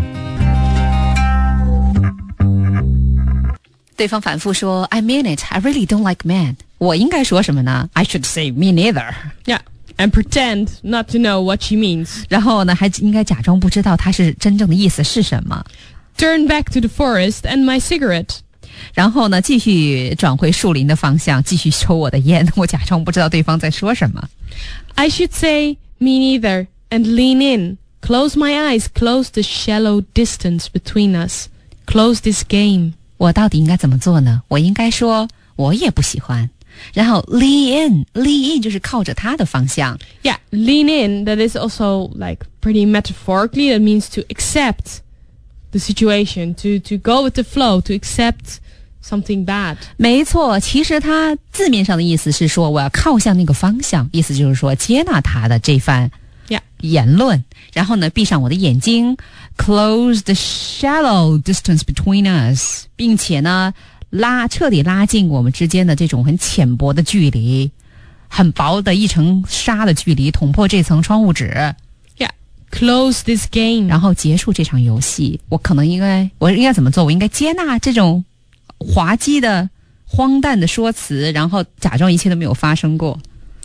对方反复说 I mean it, I really don't like men。 我应该说什么呢？ I should say me neither。 Yeah, and pretend not to know what she means. 然后呢还应该假装不知道他是真正的意思是什么。 Turn back to the forest and my cigarette. 然后呢继续转回树林的方向，继续抽我的烟，我假装不知道对方在说什么。 I should say me neither and lean in, Close my eyes, close the shallow distance between us. Close this game. 我到底应该怎么做呢？我应该说我也不喜欢。然后 lean in 就是靠着他的方向。 Yeah, lean in. That is also like pretty metaphorically. That means to accept the situation, to go with the flow, to accept something bad. 没错，其实它字面上的意思是说我要靠向那个方向，意思就是说接纳他的这番 Yeah. 言论，然后呢闭上我的眼睛 close the shallow distance between us， 并且呢彻底拉近我们之间的这种很浅薄的距离，很薄的一层纱的距离，捅破这层窗户纸。 Yeah, close this game. 然后结束这场游戏。我应该怎么做？我应该接纳这种滑稽的荒诞的说辞，然后假装一切都没有发生过。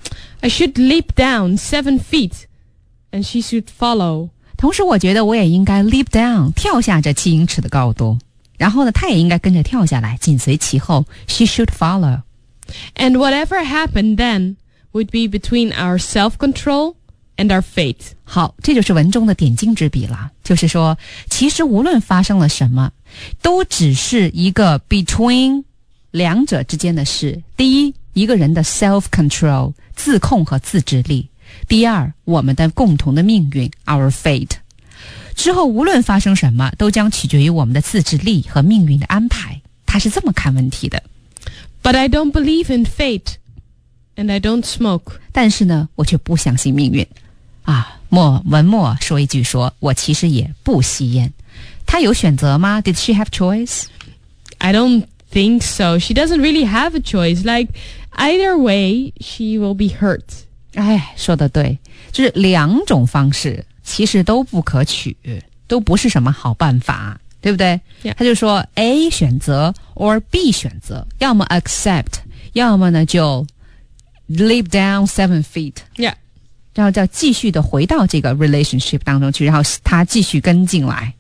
I should leap down 7 feet and she should follow. 同时我觉得我也应该 leap down 跳下这7英尺的高度，然后呢他也应该跟着跳下来，紧随其后。 She should follow. And whatever happened then would be between our self-control and our fate. 好，这就是文中的点睛之笔了，就是说其实无论发生了什么，都只是一个 between 两者之间的事。第一，一个人的 self-control 自控和自制力；第二，我们的共同的命运 our fate。之后无论发生什么，都将取决于我们的自制力和命运的安排。他是这么看问题的。 But I don't believe in fate, and I don't smoke. 但是呢，我却不相信命运。文末说一句说，我其实也不吸烟。他有选择吗？ Did she have choice? I don't think so. She doesn't really have a choice. Like, either way, she will be hurt. 哎，说得对，就是两种方式其实都不可取，都不是什么好办法，对不对？ Yeah. 他就说 A 选择 or B 选择，要么 accept， 要么呢就 leap down 7 feet。 Yeah. 然后再继续的回到这个 relationship 当中去，然后他继续跟进来。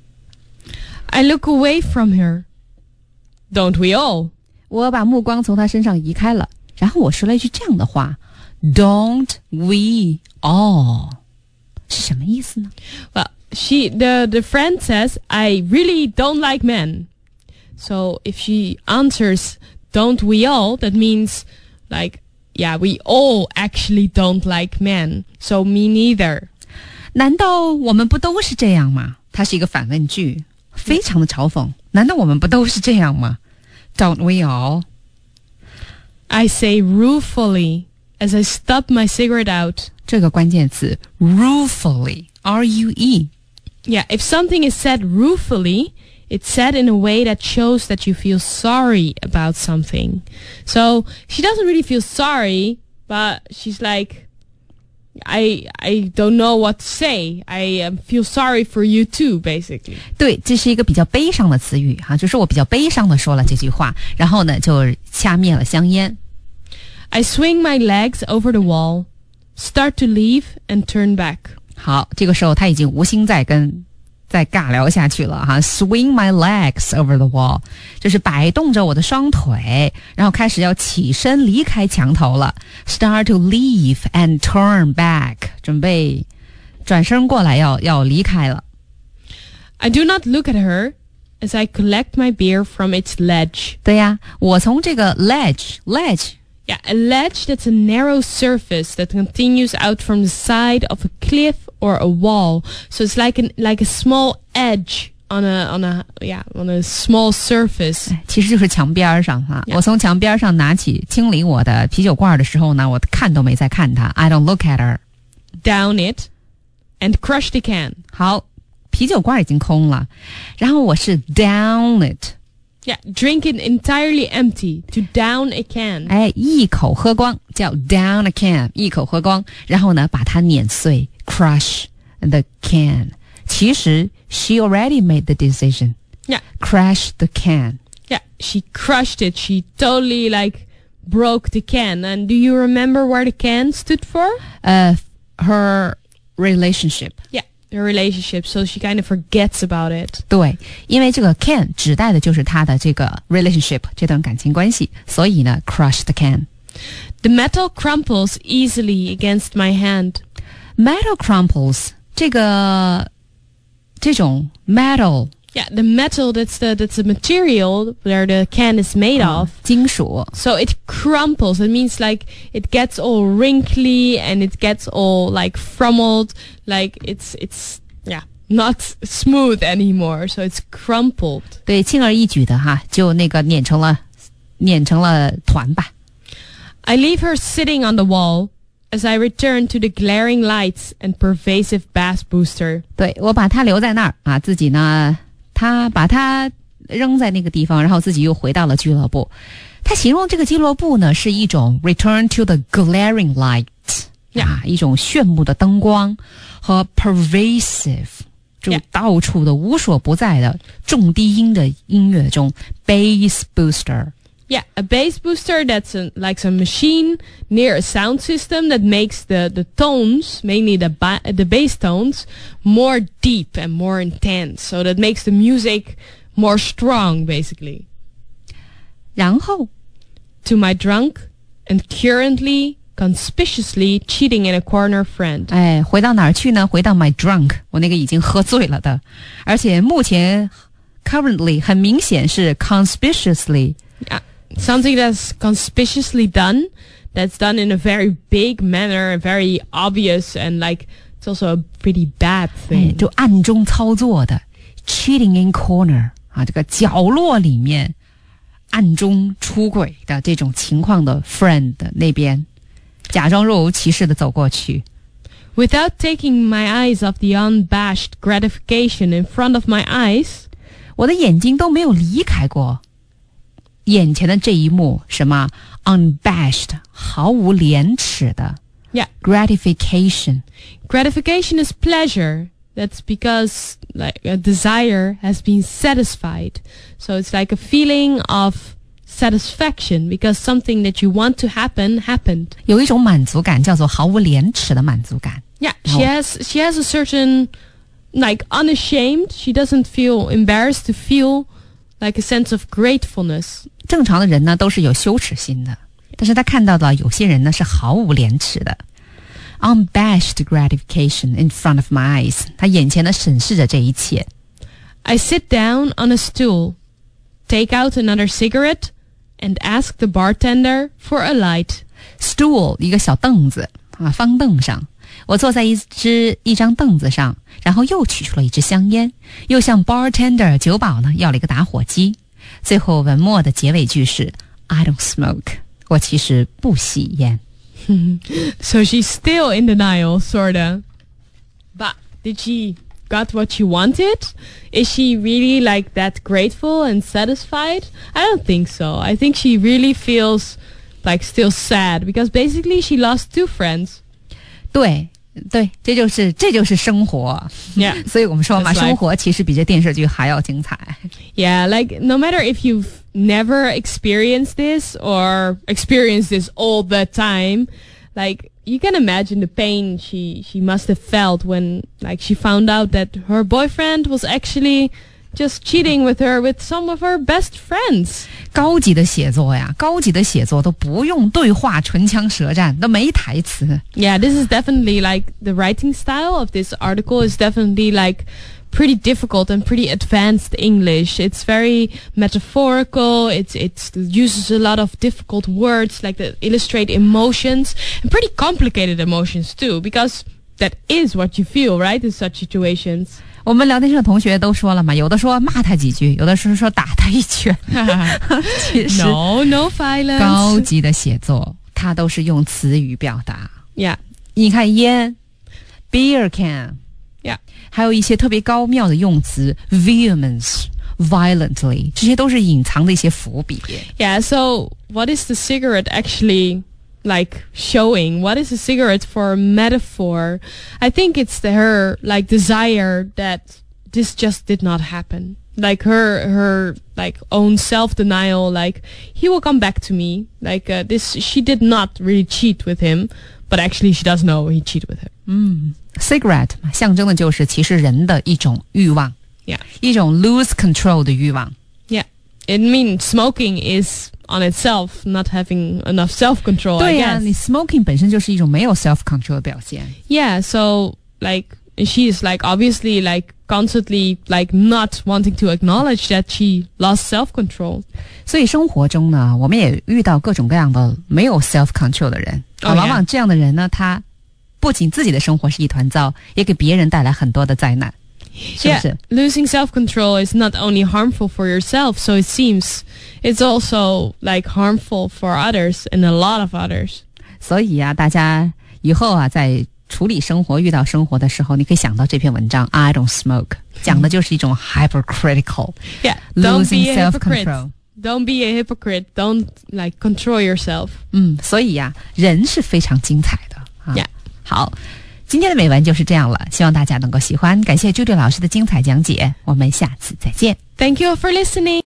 I look away from her. Don't we all? 我把目光从他身上移开了，然后我说了一句这样的话 Don't we all 是什么意思呢？ Well, the friend says, I really don't like men. So if she answers, don't we all, that means like, yeah, we all actually don't like men. So me neither. 难道我们不都是这样吗？它是一个反问句，非常的嘲讽。难道我们不都是这样吗？ Don't we all? I say ruefully as I stub my cigarette out. 这个关键词 ruefully, R-U-E. Yeah, if something is said ruefully, it's said in a way that shows that you feel sorry about something. So she doesn't really feel sorry, but she's like, I don't know what to say. I feel sorry for you too, basically. 对，这是一个比较悲伤的词语哈，就是我比较悲伤的说了这句话，然后呢就掐灭了香烟。 I swing my legs over the wall, start to leave and turn back. 好，这个时候他已经无心再尬聊下去了哈。Swing my legs over the wall， 就是摆动着我的双腿，然后开始要起身离开墙头了。Start to leave and turn back， 准备转身过来要离开了。 I do not look at her as I collect my beer from its ledge. 对呀，我从这个 ledge Yeah, a ledge that's a narrow surface that continues out from the side of a cliff or a wall. So it's like a small edge on a small surface. 其实就是墙边上哈。 Yeah. 我从墙边上拿起清理我的啤酒罐的时候呢，我看都没再看它。I don't look at her. Down it and crush the can. 好，啤酒罐已经空了，然后我是 down it。 Yeah, drink it entirely empty. To down a can. 哎，一口喝光，叫 down a can， 一口喝光，然后呢，把它碾碎 ，crush the can。其实 she already made the decision. Yeah, Crush the can. yeah. She crushed it. She totally like broke the can. And do you remember what the can stood for? Her relationship. Yeah, her relationship. So she kind of forgets about it. 对，因为这个 can 指代的就是她的这个 relationship 这段感情关系，所以呢 crush the can. The metal crumples easily against my hand. Metal crumples 这个这种 metal Yeah, the metal, that's the material where the can is made of. 金属 So it crumples. It means like it gets all wrinkly and it gets all like frumpled. Like it's not smooth anymore. So it's crumpled. 对，轻而易举的哈，就那个碾成了团吧。 I leave her sitting on the wall as I return to the glaring lights and pervasive bass booster. 对，我把它留在那儿啊，自己呢，他把它扔在那个地方，然后自己又回到了俱乐部。他形容这个俱乐部呢是一种 return to the glaring light 啊，一种炫目的灯光和 pervasive 就到处的无所不在的重低音的音乐中 bass booster。 Yeah, a bass booster that's like a machine near a sound system that makes the tones, mainly the bass tones, more deep and more intense. So that makes the music more strong, basically. 然后 To my drunk and currently conspicuously cheating in a corner friend. 哎，回到哪儿去呢？回到 my drunk， 我那个已经喝醉了的，而且目前 currently 很明显是 conspicuously。 Yeah, something that's conspicuously done, that's done in a very big manner, very obvious, and like it's also a pretty bad 哎， thing. 就暗中操作的 cheating in corner 啊，这个角落里面暗中出轨的这种情况的 friend 那边，假装若无其事的走过去。 Without taking my eyes off the unabashed gratification in front of my eyes, 我的眼睛都没有离开过眼前的这一幕，什么 unabashed 毫无廉耻的 yeah, gratification。 gratification is pleasure. That's because like a desire has been satisfied. So it's like a feeling of satisfaction because something that you want to happen happened. 有一种满足感叫做毫无廉耻的满足感。 Yeah, she has a certain like unashamed. She doesn't feel embarrassed to feel like a sense of gratefulness. 正常的人呢都是有羞耻心的，但是他看到的有些人呢是毫无廉耻的。Unabashed gratification in front of my eyes， 他眼前的审视着这一切。 I sit down on a stool, take out another cigarette, and ask the bartender for a light. Stool 一个小凳子啊，方凳上，我坐在一张凳子上，然后又取出了一支香烟，又向 bartender 酒保呢要了一个打火机。最后文末的结尾句是 I don't smoke， 我其实不吸烟。 So she's still in denial, sorta. But did she got what she wanted? Is she really like that grateful and satisfied? I don't think so. I think she really feels like still sad because basically she lost 2 friends. 对，这就是生活。 Yeah. 所以我们说嘛， That's life. 生活其实比这电视剧还要精彩。 Yeah, like no matter if you've never experienced this or experienced this all the time, like you can imagine the pain she must have felt when like she found out that her boyfriend was actually just cheating with her with some of her best friends. 高级的写作呀，高级的写作都不用对话，唇枪舌战，都没台词。 Yeah, this is definitely like the writing style of this article is definitely like pretty difficult and pretty advanced English. It's very metaphorical. It uses a lot of difficult words like that illustrate emotions and pretty complicated emotions too, because that is what you feel, right, in such situations. 我们聊天室的同学都说了嘛，有的说骂他几句，有的说打他一拳。其实 No violence. 高级的写作，它都是用词语表达。 Yeah. 你看烟 ，beer can， Yeah. 还有一些特别高妙的用词 ，vehemence、violently， 这些都是隐藏的一些伏笔。 Yeah, so what is the cigarette actually like showing? What is a cigarette for a metaphor? I think it's her like desire that this just did not happen. Like her like own self-denial, like he will come back to me. Like she did not really cheat with him, but actually she does know he cheated with her. Cigarette 嘛，象征的就是其实人的一种欲望， Yeah. 一种 lose control 的欲望。 Yeah. It means smoking is on itself not having enough self-control, 对 I 呀、 guess. 你 smoking 本身就是一种没有 self control 的表现。 Yeah, so like And she is like obviously like constantly like not wanting to acknowledge that she lost self-control. 所以生活中呢，我们也遇到各种各样的没有 self control 的人啊，往往这样的人呢，他不仅自己的生活是一团糟，也给别人带来很多的灾难。 Yeah, losing self-control is not only harmful for yourself, so it seems it's also like harmful for others and a lot of others. 所以啊，大家以后啊，在处理生活、遇到生活的时候，你可以想到这篇文章 I don't smoke， 讲的就是一种 hypercritical， yeah, losing self-control. Don't be a hypocrite. Don't like control yourself. 所以呀，人是非常精彩的啊。 Yeah. 好，今天的美文就是这样了，希望大家能够喜欢。感谢 Judy 老师的精彩讲解，我们下次再见。 Thank you for listening.